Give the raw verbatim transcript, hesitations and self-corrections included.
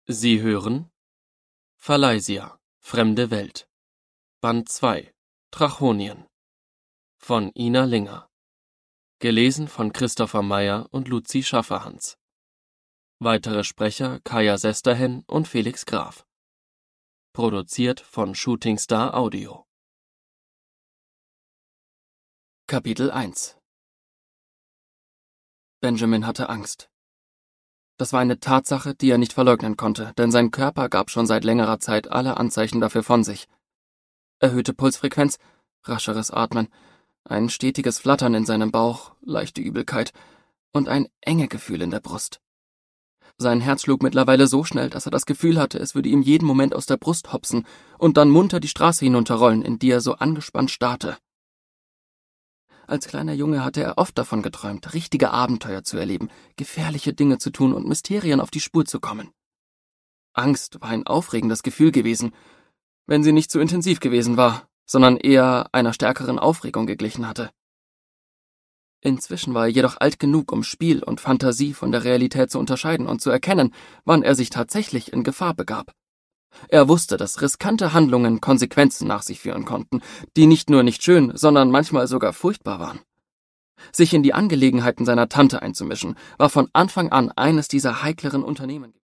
Sie hören Phaleisia, Fremde Welt, Band zwei, Trachonien, von Ina Linger, gelesen von Christopher Meyer und Luzi Schafferhans. Weitere Sprecher Kaya Sesterhen und Felix Graf. Produziert von Shooting Star Audio. Kapitel eins. Benjamin hatte Angst. Das war eine Tatsache, die er nicht verleugnen konnte, denn sein Körper gab schon seit längerer Zeit alle Anzeichen dafür von sich. Erhöhte Pulsfrequenz, rascheres Atmen, ein stetiges Flattern in seinem Bauch, leichte Übelkeit und ein Engegefühl in der Brust. Sein Herz schlug mittlerweile so schnell, dass er das Gefühl hatte, es würde ihm jeden Moment aus der Brust hopsen und dann munter die Straße hinunterrollen, in die er so angespannt starrte. Als kleiner Junge hatte er oft davon geträumt, richtige Abenteuer zu erleben, gefährliche Dinge zu tun und Mysterien auf die Spur zu kommen. Angst war ein aufregendes Gefühl gewesen, wenn sie nicht zu intensiv gewesen war, sondern eher einer stärkeren Aufregung geglichen hatte. Inzwischen war er jedoch alt genug, um Spiel und Fantasie von der Realität zu unterscheiden und zu erkennen, wann er sich tatsächlich in Gefahr begab. Er wusste, dass riskante Handlungen Konsequenzen nach sich führen konnten, die nicht nur nicht schön, sondern manchmal sogar furchtbar waren. Sich in die Angelegenheiten seiner Tante einzumischen, war von Anfang an eines dieser heikleren Unternehmen.